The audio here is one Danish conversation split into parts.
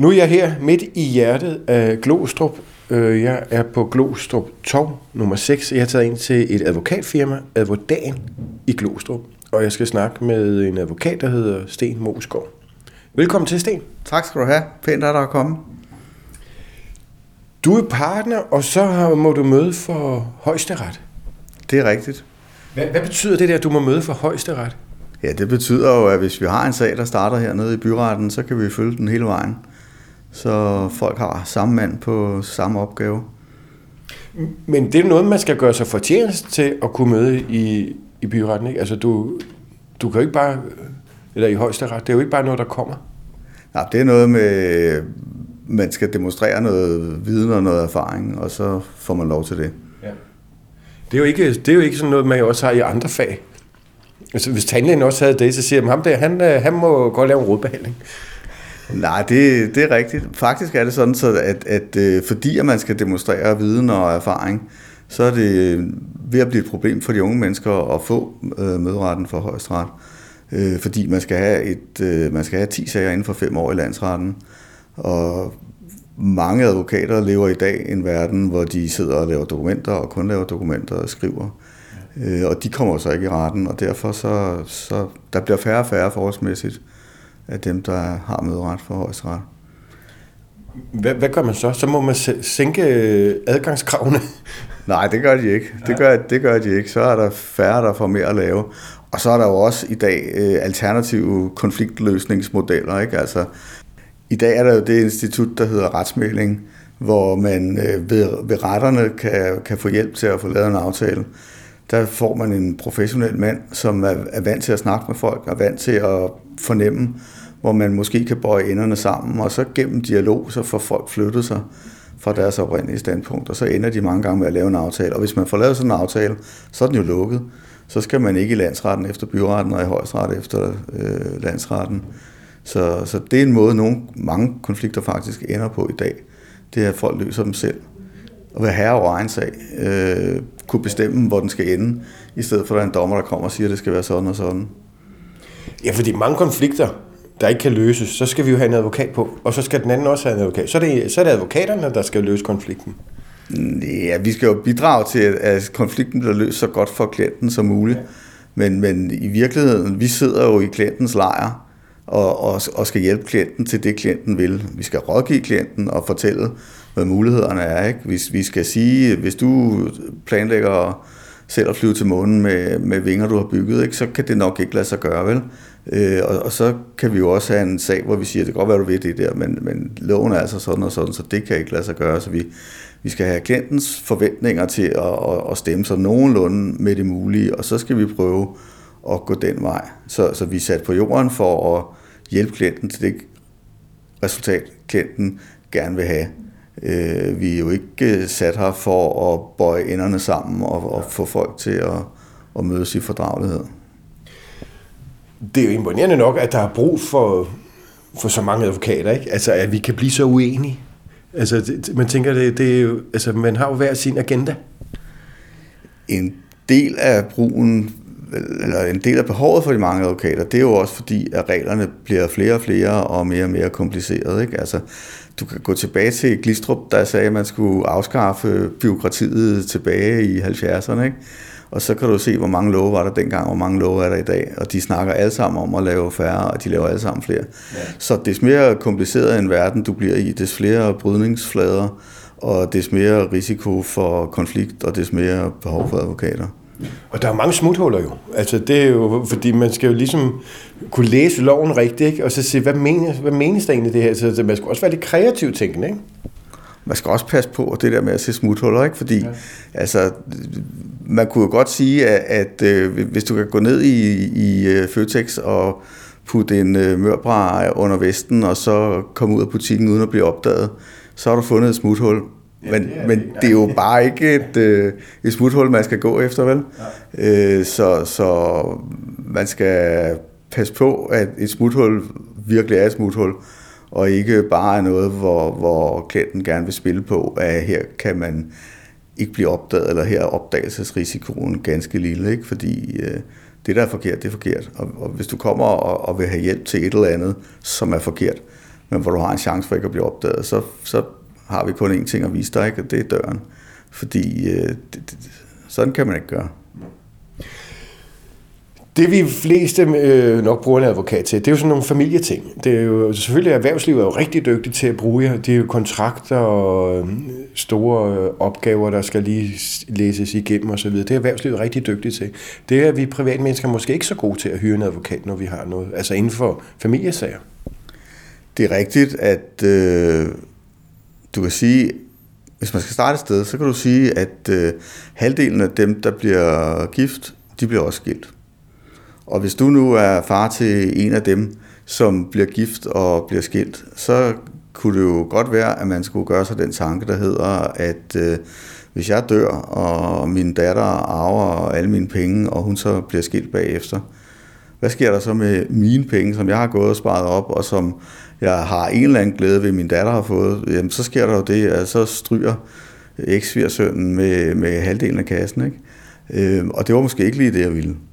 Nu er jeg her midt i hjertet af Glostrup. Jeg er på Glostrup Torv nummer 6. Jeg har taget ind til et advokatfirma, Advodagen i Glostrup. Og jeg skal snakke med en advokat, der hedder Sten Moesgaard. Velkommen til, Sten. Tak skal du have. Pænt er der at komme. Du er partner, og så må du møde for Højesteret. Det er rigtigt. Hvad betyder det der, at du må møde for Højesteret? Ja, det betyder jo, at hvis vi har en sag, der starter hernede i byretten, så kan vi følge den hele vejen. Så folk har samme mand på samme opgave. Men det er noget, man skal gøre sig fortjeneste til at kunne møde i byretten, ikke? Altså, du kan jo ikke bare, eller i Højesteret, det er jo ikke bare noget, der kommer. Nej, det er noget med, man skal demonstrere noget viden og noget erfaring, og så får man lov til det. Ja. Det er jo ikke sådan noget, man også har i andre fag. Altså, hvis tandlægen også havde det, så siger man, ham der, han må godt lave en rodbehandling. Nej, det er rigtigt. Faktisk er det sådan, at fordi at man skal demonstrere viden og erfaring, så er det ved at blive et problem for de unge mennesker at få møderetten for Højesteret. Fordi man skal have 10 sager inden for 5 år i landsretten. Og mange advokater lever i dag i en verden, hvor de sidder og laver dokumenter og kun laver dokumenter og skriver. Og de kommer så ikke i retten, og derfor så der bliver færre og færre forholdsmæssigt af dem, der har møderet for Højesteret. Hvad gør man så? Så må man sænke adgangskravene? Nej, det gør de ikke. Det gør de ikke. Så er der færre, der får mere at lave. Og så er der jo også i dag alternative konfliktløsningsmodeller, ikke? Altså, i dag er der jo det institut, der hedder retsmægling, hvor man ved retterne kan få hjælp til at få lavet en aftale. Der får man en professionel mand, som er vant til at snakke med folk, og vant til at fornemme, hvor man måske kan bøje enderne sammen, og så gennem dialog, så får folk flyttet sig fra deres oprindelige standpunkt, og så ender de mange gange med at lave en aftale. Og hvis man får lavet sådan en aftale, så er den jo lukket. Så skal man ikke i landsretten efter byretten, og i Højesteret efter landsretten. Så det er en måde, mange konflikter faktisk ender på i dag. Det er, at folk løser dem selv. Og være herre over egen sag, kunne bestemme, hvor den skal ende, i stedet for at der er en dommer, der kommer og siger, at det skal være sådan og sådan. Ja, fordi mange konflikter, der ikke kan løses, så skal vi jo have en advokat på, og så skal den anden også have en advokat. Så er det advokaterne, der skal løse konflikten. Ja, vi skal jo bidrage til, at konflikten bliver løst så godt for klienten som muligt. Ja. Men i virkeligheden, vi sidder jo i klientens lejr, og skal hjælpe klienten til det, klienten vil. Vi skal rådgive klienten og fortælle, hvad mulighederne er. Ikke? Vi skal sige, hvis du planlægger selv at flyve til månen med vinger, du har bygget, ikke, så kan det nok ikke lade sig gøre, vel? Og så kan vi jo også have en sag, hvor vi siger, det kan godt være, du ved det der, men loven er altså sådan og sådan, så det kan ikke lade sig gøre. Så vi skal have klientens forventninger til at stemme sig nogenlunde med det mulige, og så skal vi prøve at gå den vej. Så vi er sat på jorden for at hjælpe klienten til det resultat, klienten gerne vil have. Vi er jo ikke sat her for at bøje enderne sammen og få folk til at mødes i fordragelighed. Det er jo imponerende nok, at der er brug for så mange advokater, ikke? Altså, at vi kan blive så uenige. Altså, man tænker, det er jo, altså, man har jo hver sin agenda. En del af behovet for de mange advokater, det er jo også fordi, at reglerne bliver flere og flere og mere komplicerede, ikke? Altså, du kan gå tilbage til Glistrup, der sagde, at man skulle afskaffe bureaukratiet tilbage i 70'erne, ikke? Og så kan du se, hvor mange love var der dengang, hvor mange love er der i dag. Og de snakker alle sammen om at lave færre, og de laver alle sammen flere. Ja. Så des mere kompliceret en verden du bliver i, des flere brydningsflader, og des mere risiko for konflikt, og des mere behov for advokater. Og der er mange smuthuller jo. Altså det er jo, fordi man skal jo ligesom kunne læse loven rigtigt, ikke? Og så se, hvad menes der egentlig det her? Så man skal også være lidt kreativt tænkende, ikke? Man skal også passe på det der med at se smuthuller, ikke? Fordi altså, man kunne jo godt sige, at hvis du kan gå ned i Føtex og putte en mørbræ under vesten, og så komme ud af butikken uden at blive opdaget, så har du fundet et smuthul. Men det er jo bare ikke et smuthul, man skal gå efter, vel? Ja. Så man skal passe på, at et smuthul virkelig er et smuthul, og ikke bare er noget, hvor klienten gerne vil spille på, at her kan man ikke blive opdaget, eller her er opdagelsesrisikoen ganske lille, ikke? Fordi det, der er forkert, det er forkert. Og hvis du kommer og vil have hjælp til et eller andet, som er forkert, men hvor du har en chance for ikke at blive opdaget, så har vi kun én ting at vise dig, ikke? Og det er døren. Fordi sådan kan man ikke gøre. Det vi fleste nok bruger en advokat til, det er jo sådan nogle familieting. Det er jo, selvfølgelig erhvervslivet er jo rigtig dygtigt til at bruge jer. Det er jo kontrakter og store opgaver, der skal lige læses igennem osv. Det er erhvervslivet rigtig dygtigt til. Det er vi privatmennesker måske ikke så gode til at hyre en advokat, når vi har noget. Altså inden for familiesager. Det er rigtigt, at du kan sige, hvis man skal starte et sted, så kan du sige, at halvdelen af dem, der bliver gift, de bliver også skilt. Og hvis du nu er far til en af dem, som bliver gift og bliver skilt, så kunne det jo godt være, at man skulle gøre sig den tanke, der hedder, at hvis jeg dør, og min datter arver alle mine penge, og hun så bliver skilt bagefter, hvad sker der så med mine penge, som jeg har gået og sparet op, og som jeg har en eller anden glæde ved, min datter har fået? Jamen, så sker der jo det, at så stryger eks-svigersønnen med halvdelen af kassen, ikke? Og det var måske ikke lige det, jeg ville.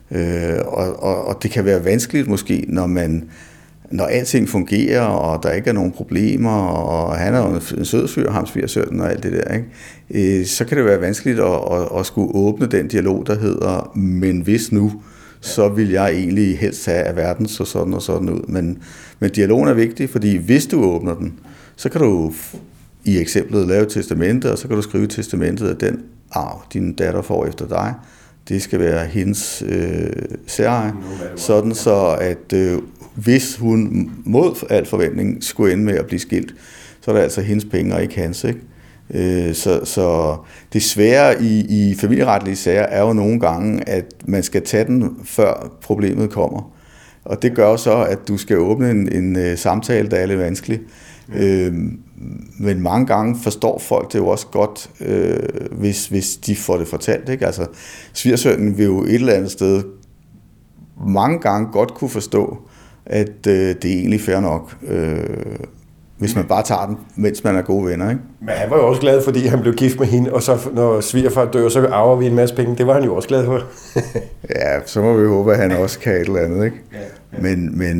Og det kan være vanskeligt måske, når alting fungerer, og der ikke er nogen problemer, og han er jo en sød fyr, ham svigersønnen og alt det der, ikke? Så kan det være vanskeligt at skulle åbne den dialog, der hedder, men hvis nu, så vil jeg egentlig helst have, at verden så sådan og sådan ud. Men dialogen er vigtig, fordi hvis du åbner den, så kan du i eksemplet lave et testamente, og så kan du skrive i testamentet, at den arv, din datter får efter dig, det skal være hendes særeje, sådan så at hvis hun mod al forventning skulle ende med at blive skilt, så er det altså hendes penge og ikke hans, ikke? Så det svære i familieretlige sager er jo nogle gange, at man skal tage den, før problemet kommer. Og det gør så, at du skal åbne en samtale, der er lidt vanskelig. Men mange gange forstår folk det jo også godt, hvis de får det fortalt, ikke? Altså, svigersønnen vil jo et eller andet sted mange gange godt kunne forstå, at det er egentlig fair nok, hvis man bare tager den, mens man er gode venner, ikke? Men han var jo også glad, fordi han blev gift med hende, og så når svigerfar dør, så arver vi en masse penge. Det var han jo også glad for. Ja, så må vi håbe, at han også kan et eller andet, ikke? Ja.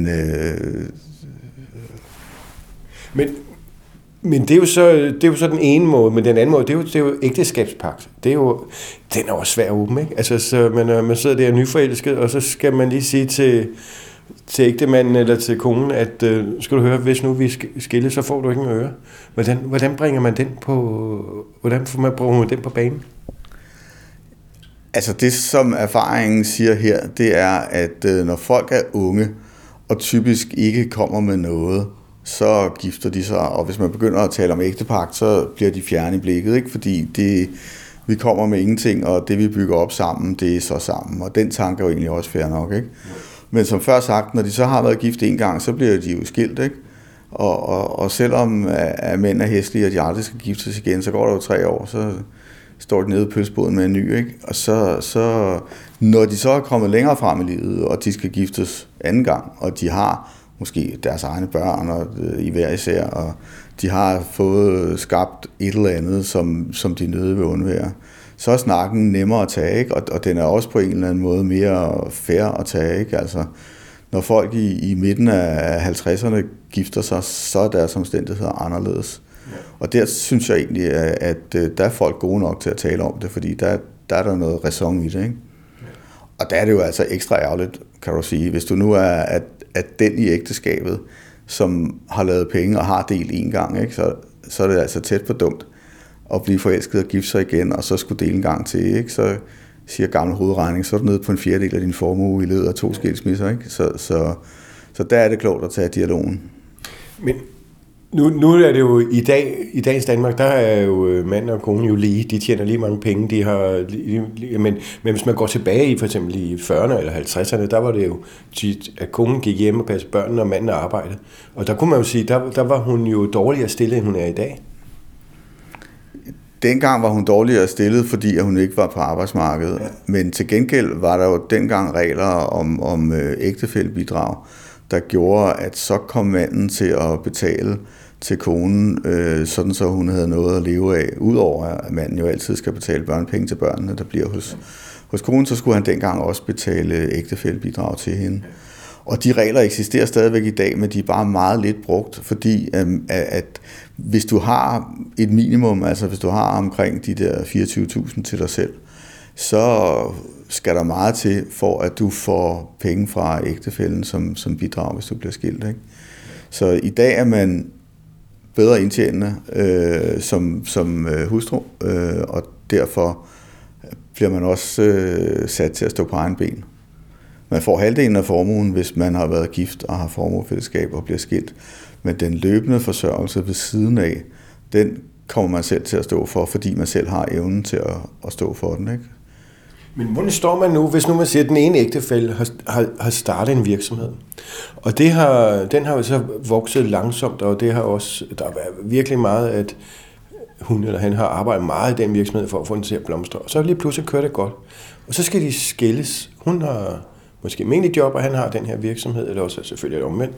Men det er jo så den ene måde, men den anden måde, det er jo ægteskabspagt. Den er også svær at åbne, ikke? Altså, så man sidder der nyforelsket, og så skal man lige sige til ægtemanden eller til konen, at skal du høre, hvis nu vi skilles, så får du ikke en øre. Hvordan bringer man den på banen? Altså det, som erfaringen siger her, det er, at når folk er unge, og typisk ikke kommer med noget, så gifter de sig, og hvis man begynder at tale om ægtepagt, så bliver de fjerne i blikket, ikke? Fordi vi kommer med ingenting, og det vi bygger op sammen, det er så sammen, og den tanke er jo egentlig også fair nok, ikke? Men som før sagt, når de så har været gift en gang, så bliver de jo skilt, ikke? Og selvom at mænd er hæslige, og de aldrig skal giftes igen, så går der jo 3 år, så står de nede i pølseboden med en ny, ikke? Og så når de så er kommet længere frem i livet, og de skal giftes anden gang, og de har måske deres egne børn og i hver især, og de har fået skabt et eller andet, som de nødig vil undvære, så er snakken nemmere at tage, ikke? Og den er også på en eller anden måde mere fair at tage, ikke? Altså, når folk i midten af 50'erne gifter sig, så er deres omstændigheder anderledes. Ja. Og der synes jeg egentlig, at der er folk gode nok til at tale om det, fordi der er der noget ræson i det, ikke? Ja. Og der er det jo altså ekstra ærgerligt, kan du sige, hvis du nu er at den i ægteskabet, som har lavet penge og har delt en gang, ikke? Så er det altså tæt på dumt at blive forelsket og gifte sig igen, og så skulle dele en gang til, ikke? Så siger gammel hovedregning, så er du nede på en fjerdedel af din formue i løbet af 2 skilsmisser, ikke? Så der er det klogt at tage dialogen. Men nu er det jo i dagens Danmark, der er jo mand og kone jo lige, de tjener lige mange penge, men hvis man går tilbage i for eksempel i 40'erne eller 50'erne, der var det jo tit, at konen gik hjem og passede børnene, og manden arbejdede. Og der kunne man jo sige, der var hun jo dårligere stillet, end hun er i dag. Dengang var hun dårligere stillet, fordi hun ikke var på arbejdsmarkedet. Ja. Men til gengæld var der jo dengang regler om ægtefællebidrag, der gjorde, at så kom manden til at betale til konen, sådan så hun havde noget at leve af. Udover at manden jo altid skal betale børnepenge til børnene, der bliver hos konen, så skulle han dengang også betale ægtefællebidrag til hende. Og de regler eksisterer stadigvæk i dag, men de er bare meget lidt brugt, fordi at hvis du har et minimum, altså hvis du har omkring de der 24.000 til dig selv, så skal der meget til, for at du får penge fra ægtefællen som bidrag, hvis du bliver skilt. Ikke? Så i dag er man bedre indtjenende som hustru, og derfor bliver man også sat til at stå på egen ben. Man får halvdelen af formuen, hvis man har været gift og har formuefællesskab og bliver skilt. Men den løbende forsørgelse ved siden af, den kommer man selv til at stå for, fordi man selv har evnen til at stå for den. Ikke? Men hvordan står man nu, hvis nu man siger, at den ene ægtefælle har startet en virksomhed? Og den har jo så vokset langsomt, og det har også, der har været virkelig meget, at hun eller han har arbejdet meget i den virksomhed for at få den til at blomstre. Og så lige pludselig kører det godt. Og så skal de skilles. Hun har måske almindelig job, og han har den her virksomhed, eller også selvfølgelig omvendt.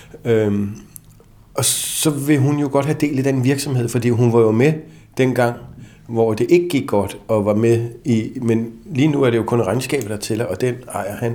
Og så vil hun jo godt have del i den virksomhed, fordi hun var jo med dengang, hvor det ikke gik godt, og var med i, men lige nu er det jo kun regnskabet, der tæller, og den ejer han.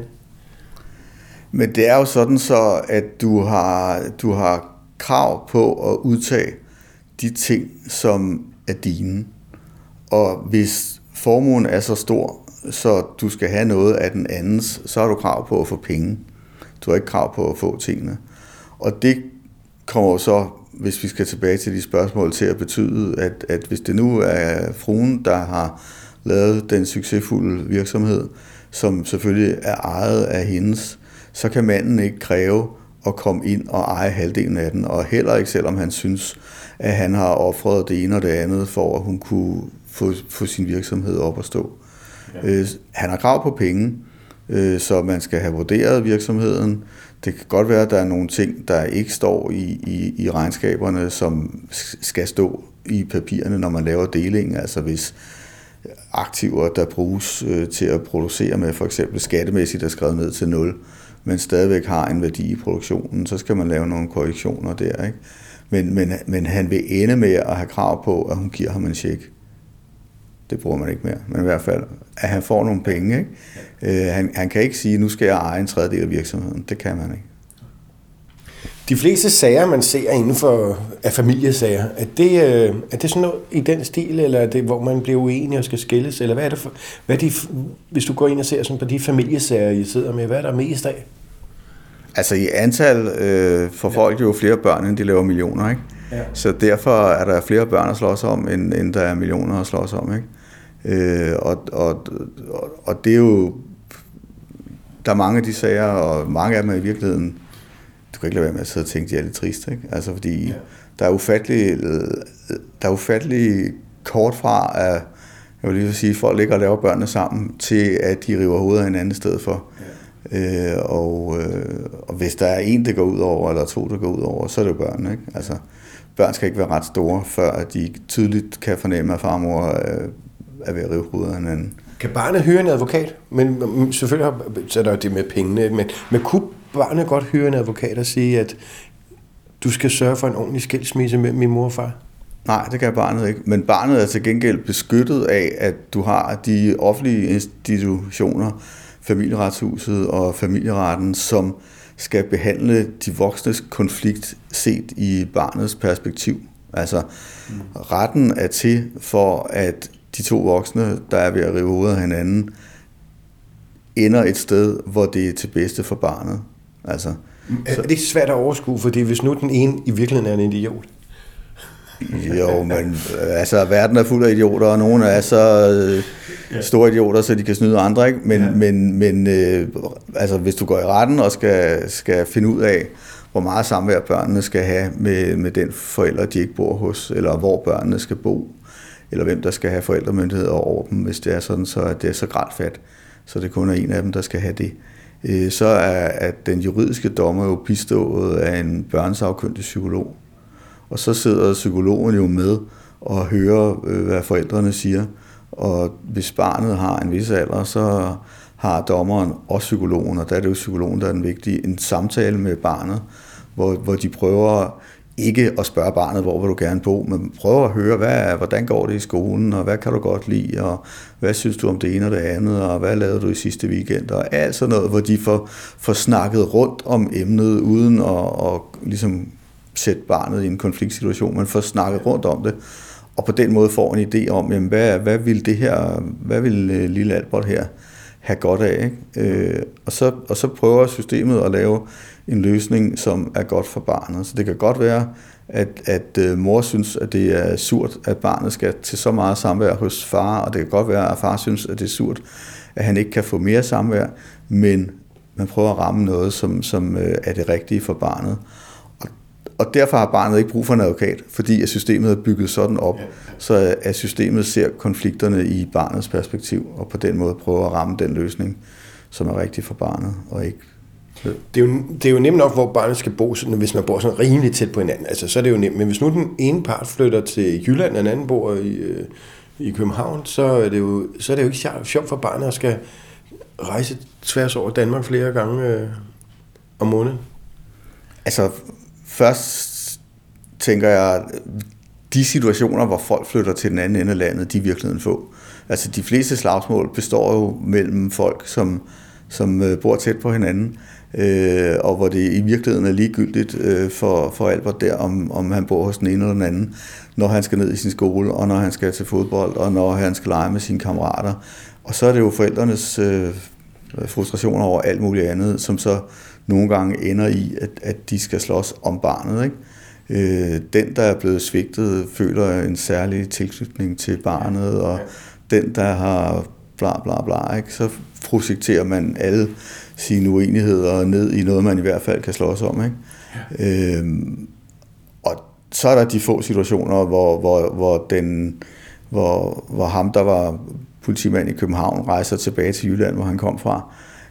Men det er jo sådan så, at du har krav på at udtage de ting, som er dine. Og hvis formuen er så stor, så du skal have noget af den andens, så har du krav på at få penge. Du har ikke krav på at få tingene. Og det kommer jo så, hvis vi skal tilbage til de spørgsmål, til at betyde, at hvis det nu er fruen, der har lavet den succesfulde virksomhed, som selvfølgelig er ejet af hendes, så kan manden ikke kræve at komme ind og eje halvdelen af den, og heller ikke selvom han synes, at han har offret det ene og det andet, for at hun kunne få sin virksomhed op at stå. Ja. Han har krav på penge, så man skal have vurderet virksomheden. Det kan godt være, at der er nogle ting, der ikke står i regnskaberne, som skal stå i papirerne, når man laver deling. Altså hvis aktiver, der bruges til at producere med, for eksempel skattemæssigt er skrevet ned til 0, men stadigvæk har en værdi i produktionen, så skal man lave nogle korrektioner der. Ikke? Men han vil ende med at have krav på, at hun giver ham en check. Det bruger man ikke mere, men i hvert fald, at han får nogle penge. Ikke? Han kan ikke sige, nu skal jeg eje en tredjedel af virksomheden. Det kan man ikke. De fleste sager, man ser inden for af familiesager, er det sådan noget i den stil, eller er det, hvor man bliver uenig og skal skilles? Eller hvad er det for, hvis du går ind og ser sådan på de familiesager, I sidder med, hvad er der mest af? Altså i antal får folk jo flere børn, end de laver millioner, ikke? Ja. Så derfor er der flere børn at slås om, end der er millioner at slås om, ikke? Og det er jo, der er mange af de sager, og mange af dem er i virkeligheden, du kan ikke lade være med at sidde og tænke, de er lidt triste, ikke? Altså fordi der er ufattelig kort fra, at jeg vil lige sige, at folk ligger og laver børnene sammen, til at de river hovedet af hinanden i stedet for. Ja. Og hvis der er en, der går ud over, eller to, der går ud over, så er det jo børn, ikke? Altså, børn skal ikke være ret store, før at de tydeligt kan fornemme, at farmor er ved at rive hovedet af hinanden. Kan barnet hyre en advokat? Men selvfølgelig så er der det med pengene, men kunne barnet godt hyre en advokat og sige, at du skal sørge for en ordentlig skilsmisse mellem min mor og far? Nej, det kan barnet ikke. Men barnet er til gengæld beskyttet af, at du har de offentlige institutioner, Familieretshuset og familieretten, som skal behandle de voksnes konflikt set i barnets perspektiv. Altså, retten er til for, at de to voksne, der er ved at rive hovedet af hinanden, ender et sted, hvor det er til bedste for barnet. Altså, er det ikke svært at overskue, fordi hvis nu den ene i virkeligheden er en idiot? Jo, men altså, verden er fuld af idioter, og nogle er så store idioter, så de kan snyde andre, ikke? Men altså, hvis du går i retten og skal finde ud af, hvor meget samvær børnene skal have med den forælder, de ikke bor hos, eller hvor børnene skal bo, eller hvem der skal have forældremyndighed over dem, hvis det er sådan, så det er så gradfat, så det kun er en af dem, der skal have det. Så er den juridiske dommer jo bistået af en børnesagkyndig psykolog. Og så sidder psykologen jo med og hører, hvad forældrene siger. Og hvis barnet har en vis alder, så har dommeren og psykologen, og der er det jo psykologen, der er den vigtige, en samtale med barnet, hvor de prøver ikke at spørge barnet, hvor vil du gerne bo, men prøve at høre, hvordan går det i skolen, og hvad kan du godt lide, og hvad synes du om det ene og det andet, og hvad lavede du i sidste weekend, og alt sådan noget, hvor de får snakket rundt om emnet, uden at ligesom sætte barnet i en konfliktsituation, men får snakket rundt om det, og på den måde får en idé om, jamen, hvad vil lille Albert her have godt af, ikke? Og så prøver systemet at lave en løsning, som er godt for barnet. Så det kan godt være, at mor synes, at det er surt, at barnet skal til så meget samvær hos far, og det kan godt være, at far synes, at det er surt, at han ikke kan få mere samvær, men man prøver at ramme noget, som er det rigtige for barnet. Og derfor har barnet ikke brug for en advokat, fordi at systemet er bygget sådan op, så at systemet ser konflikterne i barnets perspektiv, og på den måde prøver at ramme den løsning, som er rigtig for barnet, og ikke... Det er jo nemt nok, hvor barnet skal bo, hvis man bor sådan rimelig tæt på hinanden. Altså, så er det jo nemt. Men hvis nu den ene part flytter til Jylland, og den anden bor i København, så er det jo ikke sjovt for barnet at skal rejse tværs over Danmark flere gange om måneden. Altså, først tænker jeg, de situationer, hvor folk flytter til den anden ende af landet, de er virkeligheden få. Altså, de fleste slagsmål består jo mellem folk, som bor tæt på hinanden, og hvor det i virkeligheden er ligegyldigt for Albert der, om han bor hos den ene eller den anden, når han skal ned i sin skole, og når han skal til fodbold, og når han skal lege med sine kammerater. Og så er det jo forældrenes frustrationer over alt muligt andet, som så nogle gange ender i, at de skal slås om barnet, ikke? Den, der er blevet svigtet, føler en særlig tilknytning til barnet, og den, der har bla bla bla, ikke? Så projekterer man alle sine uenigheder ned i noget, man i hvert fald kan slås om, ikke? Ja. Og så er der de få situationer, hvor ham, der var politimand i København, rejser tilbage til Jylland, hvor han kom fra.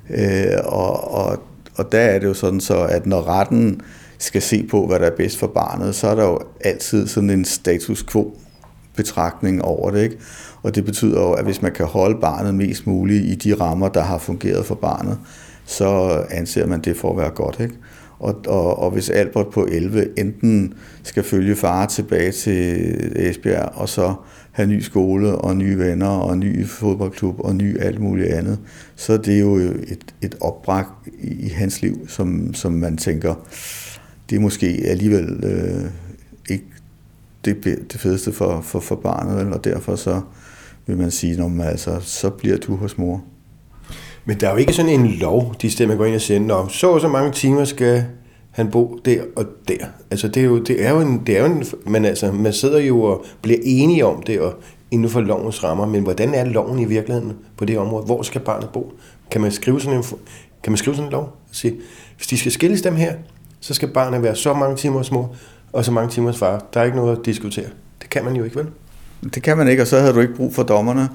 Og der er det jo sådan så, at når retten skal se på, hvad der er bedst for barnet, så er der jo altid sådan en status quo-betragtning over det, ikke? Og det betyder jo, at hvis man kan holde barnet mest muligt i de rammer, der har fungeret for barnet, så anser man det for at være godt, ikke? Og hvis Albert på 11 enten skal følge far tilbage til Esbjerg, og så have ny skole, og nye venner, og ny fodboldklub, og ny alt muligt andet, så det er jo et opbræk i hans liv, som man tænker, det er måske alligevel ikke det fedeste for barnet, og derfor så vil man sige, altså, så bliver du hos mor. Men der er jo ikke sådan en lov, de steder man går ind og siger, om så mange timer skal han bo der og der. Altså det er jo en men altså man sidder jo og bliver enige om det og inden for lovens rammer, men hvordan er loven i virkeligheden på det område? Hvor skal barnet bo? Kan man skrive sådan en lov? Sige, hvis de skal skilles dem her, så skal barnet være så mange timer hos mor og så mange timer hos far. Der er ikke noget at diskutere. Det kan man jo ikke, vel? Det kan man ikke, og så havde du ikke brug for dommerne,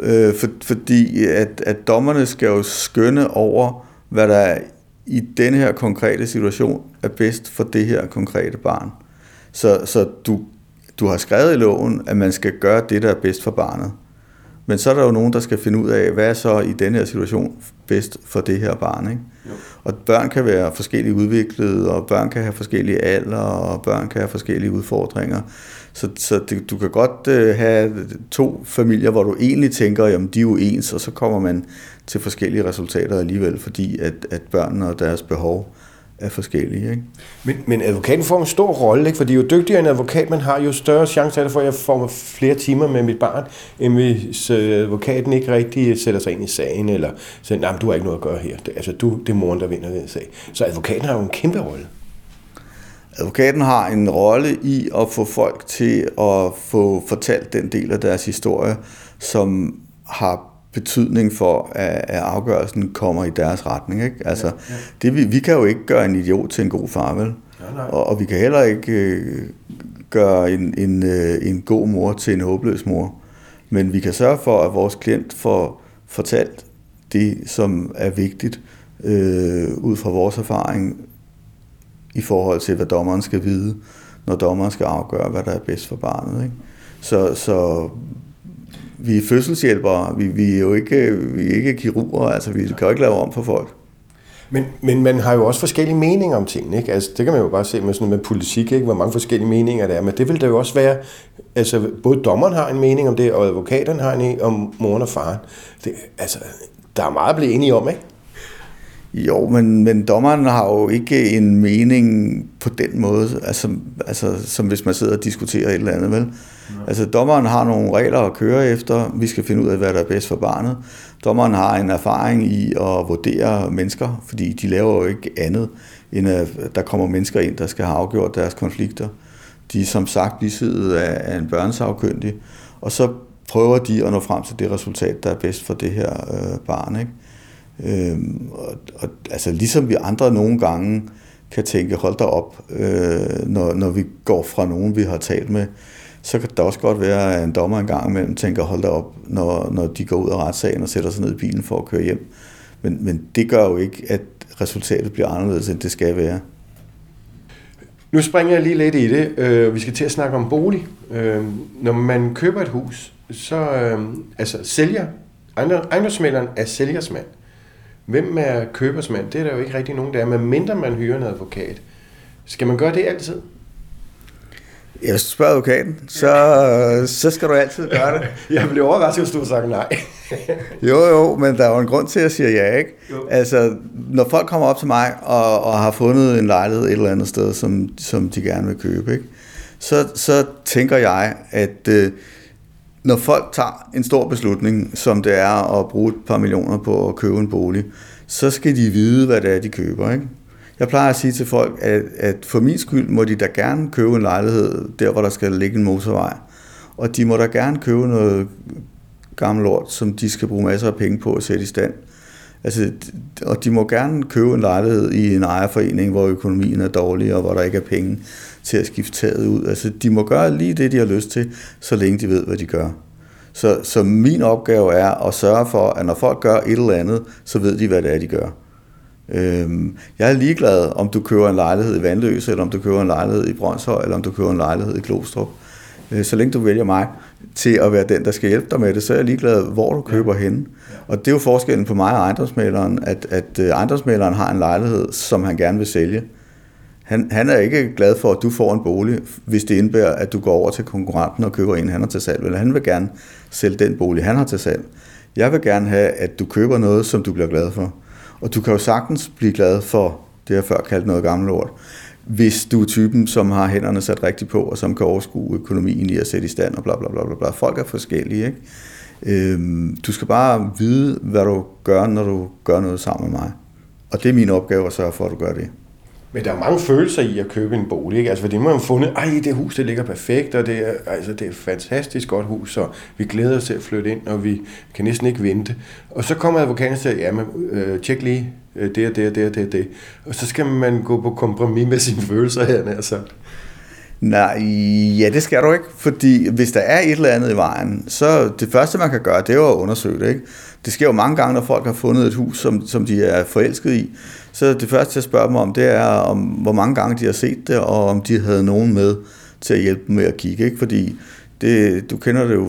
fordi at dommerne skal jo skønne over, hvad der i denne her konkrete situation er bedst for det her konkrete barn. Så du har skrevet i loven, at man skal gøre det, der er bedst for barnet. Men så er der jo nogen, der skal finde ud af, hvad er så i denne her situation bedst for det her barn, ikke? Jo. Og børn kan være forskelligt udviklede, og børn kan have forskellige alder, og børn kan have forskellige udfordringer. Så du kan godt have to familier, hvor du egentlig tænker, jamen de er jo ens, og så kommer man til forskellige resultater alligevel, fordi at børnene og deres behov er forskellige, ikke? Men advokaten får en stor rolle, ikke? Fordi jo dygtigere en advokat man har, jo større chance er det for, at jeg får flere timer med mit barn, end hvis advokaten ikke rigtig sætter sig ind i sagen, eller siger, nej, du har ikke noget at gøre her. Det er moren, der vinder den sag. Så advokaten har jo en kæmpe rolle. Advokaten har en rolle i at få folk til at få fortalt den del af deres historie, som har betydning for, at afgørelsen kommer i deres retning, ikke? Altså, vi kan jo ikke gøre en idiot til en god far, vel? Nej. Og vi kan heller ikke gøre en god mor til en håbløs mor. Men vi kan sørge for, at vores klient får fortalt det, som er vigtigt, ud fra vores erfaring, i forhold til, hvad dommeren skal vide, når dommeren skal afgøre, hvad der er bedst for barnet, ikke? Så vi er fødselshjælpere, vi er jo ikke kirurger, altså vi kan jo ikke lave om på folk. Men man har jo også forskellige meninger om tingene, ikke? Altså, det kan man jo bare se med sådan med politik, ikke? Hvor mange forskellige meninger der er. Men det vil der jo også være, altså både dommeren har en mening om det, og advokaterne har en mening om moren og faren. Altså, der er meget at blive enige om, ikke? Jo, men dommeren har jo ikke en mening på den måde, altså som hvis man sidder og diskuterer et eller andet, vel? Ja. Altså dommeren har nogle regler at køre efter, vi skal finde ud af, hvad der er bedst for barnet. Dommeren har en erfaring i at vurdere mennesker, fordi de laver jo ikke andet, end at der kommer mennesker ind, der skal have afgjort deres konflikter. De er som sagt bisiddet af en børnesagkyndig, og så prøver de at nå frem til det resultat, der er bedst for det her barn, ikke? Altså ligesom vi andre nogle gange kan tænke, hold da op, når vi går fra nogen, vi har talt med, så kan det også godt være, at en dommer en gang imellem tænker, hold da op, når de går ud af retssagen og sætter sig ned i bilen for at køre hjem. Men det gør jo ikke, at resultatet bliver anderledes, end det skal være. Nu springer jeg lige lidt i det. Vi skal til at snakke om bolig. Når man køber et hus, så sælger, ejendomsmægleren er sælgers mand. Hvem er købers mand? Det er der jo ikke rigtig nogen, der er, medmindre man hyrer en advokat. Skal man gøre det altid? Ja, hvis du spørger advokaten, så skal du altid gøre det. Jeg blev overrasket, hvis du har sagt nej. Jo, men der er jo en grund til, at jeg siger ja, ikke? Jo. Altså, når folk kommer op til mig og har fundet en lejlighed et eller andet sted, som de gerne vil købe, ikke? Så tænker jeg, at når folk tager en stor beslutning, som det er at bruge et par millioner på at købe en bolig, så skal de vide, hvad det er, de køber, ikke? Jeg plejer at sige til folk, at for min skyld må de da gerne købe en lejlighed, der hvor der skal ligge en motorvej. Og de må da gerne købe noget gammel lort, som de skal bruge masser af penge på at sætte i stand. Altså, og de må gerne købe en lejlighed i en ejerforening, hvor økonomien er dårlig, og hvor der ikke er penge til at skifte taget ud. Altså, de må gøre lige det, de har lyst til, så længe de ved, hvad de gør. Så min opgave er at sørge for, at når folk gør et eller andet, så ved de, hvad det er, de gør. Jeg er ligeglad, om du køber en lejlighed i Vandløse, eller om du køber en lejlighed i Brønshøj, eller om du køber en lejlighed i Glostrup. Så længe du vælger mig til at være den, der skal hjælpe dig med det, så er jeg ligeglad, hvor du køber henne. Og det er jo forskellen på mig og ejendomsmægleren, at ejendomsmægleren har en lejlighed, som han gerne vil sælge. Han er ikke glad for, at du får en bolig, hvis det indebærer, at du går over til konkurrenten og køber en, han har til salg. Eller han vil gerne sælge den bolig, han har til salg. Jeg vil gerne have, at du køber noget, som du bliver glad for. Og du kan jo sagtens blive glad for det, jeg før kaldte noget gammelt lort, hvis du er typen, som har hænderne sat rigtigt på, og som kan overskue økonomien i at sætte i stand, og bla bla bla bla. Folk er forskellige, ikke? Du skal bare vide, hvad du gør, når du gør noget sammen med mig. Og det er min opgave at sørge for, at du gør det. Men der er mange følelser i at købe en bolig, ikke? Altså, fordi man har fundet, det hus, det ligger perfekt, og det er et fantastisk godt hus, og vi glæder os til at flytte ind, og vi kan næsten ikke vente. Og så kommer advokaten til, tjek lige det. Og så skal man gå på kompromis med sine følelser her, altså. Nej, ja, det skal du ikke, fordi hvis der er et eller andet i vejen, så det første, man kan gøre, det er jo at undersøge det, ikke? Det sker jo mange gange, når folk har fundet et hus, som de er forelsket i. Så det første, jeg spørger dem om, det er, om hvor mange gange de har set det, og om de havde nogen med til at hjælpe dem med at kigge, ikke? Fordi du kender det jo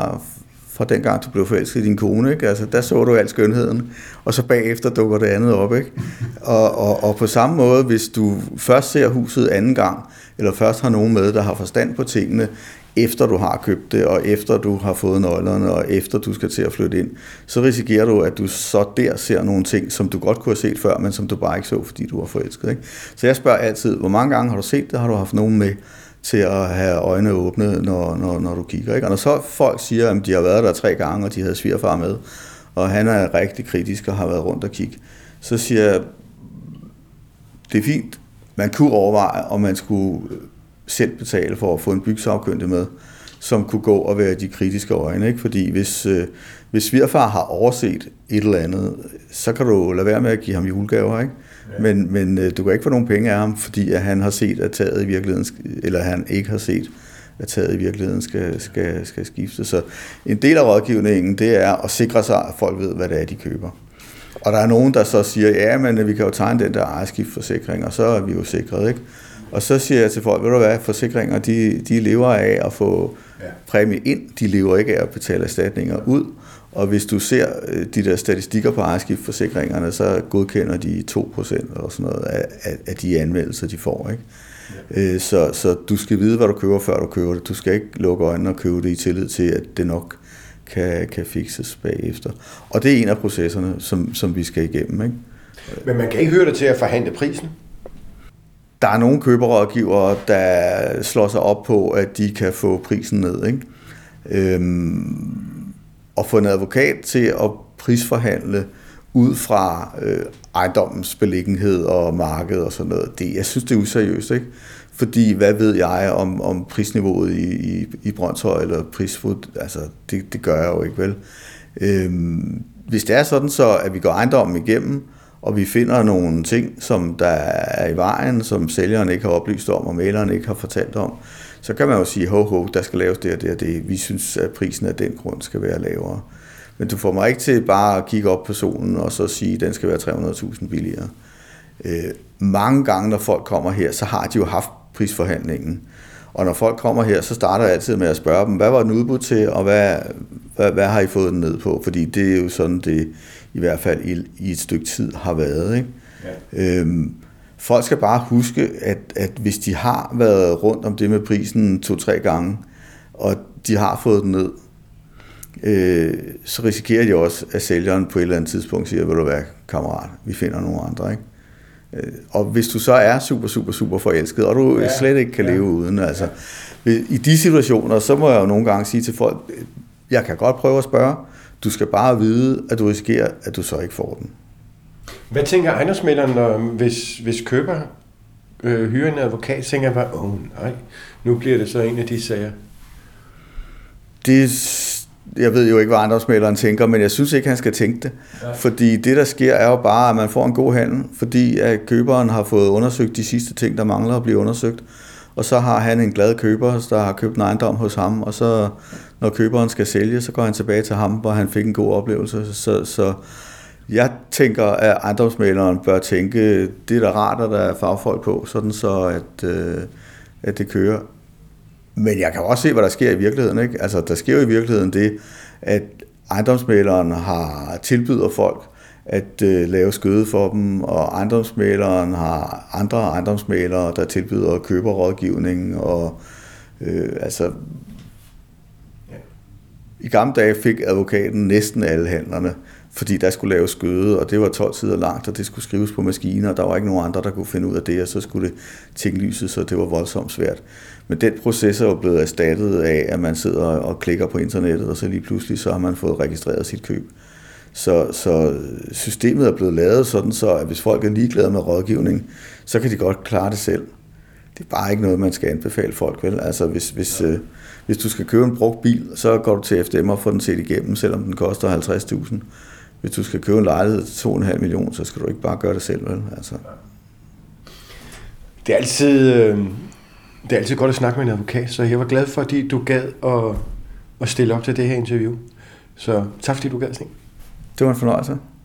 fra den gang, du blev forelsket i din kone, ikke? Altså, der så du al skønheden, og så bagefter dukker det andet op, ikke? Og på samme måde, hvis du først ser huset anden gang, eller først har nogen med, der har forstand på tingene, efter du har købt det, og efter du har fået nøglerne, og efter du skal til at flytte ind, så risikerer du, at du så der ser nogle ting, som du godt kunne have set før, men som du bare ikke så, fordi du var forelsket, ikke? Så jeg spørger altid, hvor mange gange har du set det? Har du haft nogen med til at have øjnene åbne, når du kigger, ikke? Og når så folk siger, at de har været der 3 gange, og de havde svigerfar med, og han er rigtig kritisk og har været rundt og kigge, så siger jeg, det er fint. Man kunne overveje, om man skulle selv betale for at få en byggesagkyndig med, som kunne gå og være de kritiske øjne, ikke? Fordi hvis svigerfar har overset et eller andet, så kan du lade være med at give ham julegaver, ikke? Ja. Men du kan ikke få nogen penge af ham, fordi at han har set, at taget i virkeligheden, eller han ikke har set, at taget i virkeligheden skal skifte. Så en del af rådgivningen, det er at sikre sig, at folk ved, hvad det er, de køber. Og der er nogen, der så siger, ja, men vi kan jo tegne den der ejerskiftforsikring, og så er vi jo sikret, ikke? Og så siger jeg til folk, ved du hvad, forsikringer, de lever af at få præmie ind, de lever ikke af at betale erstatninger ud, Og hvis du ser de der statistikker på ejerskiftforsikringerne, så godkender de 2% eller sådan noget af de anmeldelser, de får, ikke? Ja. Så du skal vide, hvad du køber, før du køber det. Du skal ikke lukke øjnene og købe det i tillid til, at det nok kan fikses bagefter. Og det er en af processerne, som vi skal igennem, ikke? Men man kan ikke høre det til at forhandle prisen? Der er nogle køberrådgivere, der slår sig op på, at de kan få prisen ned, ikke? Og få en advokat til at prisforhandle ud fra ejendommens beliggenhed og marked og sådan noget. Jeg synes, det er useriøst, ikke? Fordi hvad ved jeg om prisniveauet i Brønshøj eller Prisfood? Altså, det gør jeg jo ikke, vel? Hvis det er sådan, så at vi går ejendommen igennem, og vi finder nogle ting, som der er i vejen, som sælgeren ikke har oplyst om, og mæleren ikke har fortalt om, så kan man jo sige, der skal laves det og det og det. Vi synes, at prisen af den grund skal være lavere. Men du får mig ikke til bare at kigge op på solen og så sige, at den skal være 300.000 billigere. Mange gange, når folk kommer her, så har de jo haft prisforhandlingen. Og når folk kommer her, så starter jeg altid med at spørge dem, hvad var den udbudt til, og hvad har I fået den ned på? Fordi det er jo sådan, det i hvert fald i et stykke tid har været, ikke? Ja. Folk skal bare huske, at hvis de har været rundt om det med prisen 2-3 gange, og de har fået den ned, så risikerer de også, at sælgeren på et eller andet tidspunkt siger, vil du være kammerat, vi finder nogle andre, ikke? Og hvis du så er super forelsket, og du slet ikke kan leve uden, altså, i de situationer, så må jeg jo nogle gange sige til folk, jeg kan godt prøve at spørge, du skal bare vide, at du risikerer, at du så ikke får den. Hvad tænker ejendomsmægleren, hvis køber hyrer en advokat, tænker bare, nej, nu bliver det så en af de sager? Jeg ved jo ikke, hvad ejendomsmægleren tænker, men jeg synes ikke, han skal tænke det. Ja. Fordi det, der sker, er jo bare, at man får en god handel, fordi at køberen har fået undersøgt de sidste ting, der mangler at blive undersøgt. Og så har han en glad køber, der har købt en ejendom hos ham, og så når køberen skal sælge, så går han tilbage til ham, hvor han fik en god oplevelse. Så jeg tænker, at ejendomsmægleren bør tænke, det er da rart, at der er fagfolk på, sådan så at det kører. Men jeg kan også se, hvad der sker i virkeligheden, ikke? Altså, der sker jo i virkeligheden det, at ejendomsmægleren har tilbyder folk at lave skøde for dem, og ejendomsmægleren har andre ejendomsmæglere, der tilbyder køberrådgivning, og i gamle dage fik advokaten næsten alle handlerne, fordi der skulle laves skøde, og det var 12 sider langt, og det skulle skrives på maskiner, og der var ikke nogen andre, der kunne finde ud af det, og så skulle det tinglyses, så det var voldsomt svært. Men den proces er jo blevet erstattet af, at man sidder og klikker på internettet, og så lige pludselig så har man fået registreret sit køb. Så systemet er blevet lavet sådan, så at hvis folk er ligeglade med rådgivning, så kan de godt klare det selv. Det er bare ikke noget, man skal anbefale folk, vel? Altså hvis du skal købe en brugt bil, så går du til FDM og får den set igennem, selvom den koster 50.000. Hvis du skal købe en lejlighed til 2,5 millioner, så skal du ikke bare gøre det selv, vel? Altså. Det er altid godt at snakke med en advokat, så jeg var glad for, at du gad at stille op til det her interview. Så tak fordi du gad, Sten. Det var en fornøjelse.